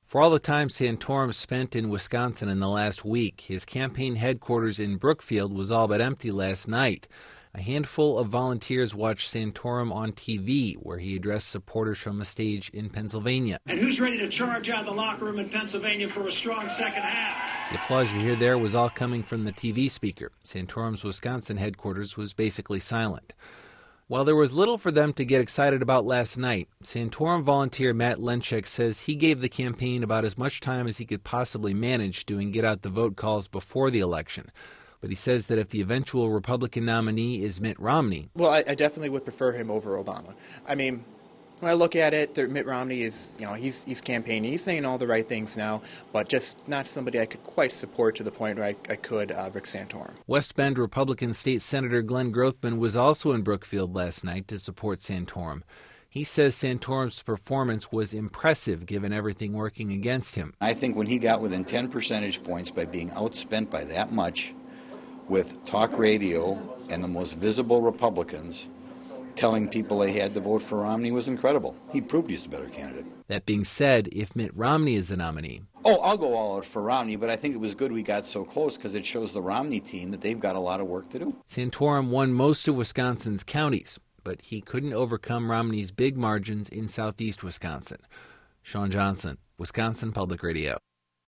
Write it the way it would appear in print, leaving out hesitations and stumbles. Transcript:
For all the time Santorum spent in Wisconsin in the last week, his campaign headquarters in Brookfield was all but empty last night. A handful of volunteers watched Santorum on TV, where he addressed supporters from a stage in Pennsylvania. And who's ready to charge out of the locker room in Pennsylvania for a strong second half? The applause you hear there was all coming from the TV speaker. Santorum's Wisconsin headquarters was basically silent. While there was little for them to get excited about last night, Santorum volunteer Matt Lenchek says he gave the campaign about as much time as he could possibly manage doing get-out-the-vote calls before the election. But he says that if the eventual Republican nominee is Mitt Romney... Well, I definitely would prefer him over Obama. I mean, when I look at it, Mitt Romney is, he's campaigning. He's saying all the right things now, but just not somebody I could quite support to the point where I could Rick Santorum. West Bend Republican State Senator Glenn Grothman was also in Brookfield last night to support Santorum. He says Santorum's performance was impressive given everything working against him. I think when he got within 10 percentage points by being outspent by that much with talk radio and the most visible Republicans telling people they had to vote for Romney was incredible. He proved he's the better candidate. That being said, if Mitt Romney is the nominee... I'll go all out for Romney, but I think it was good we got so close because it shows the Romney team that they've got a lot of work to do. Santorum won most of Wisconsin's counties, but he couldn't overcome Romney's big margins in southeast Wisconsin. Sean Johnson, Wisconsin Public Radio.